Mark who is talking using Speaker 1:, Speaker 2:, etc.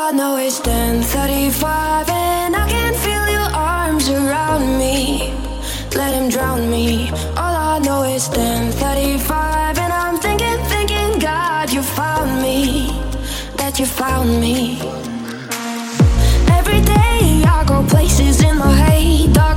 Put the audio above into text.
Speaker 1: I know it's 10:35 and I can feel your arms around me. Let him drown me. All I know is 10:35 and I'm thinking, God, you found me. That you found me. Every day I go places in my head.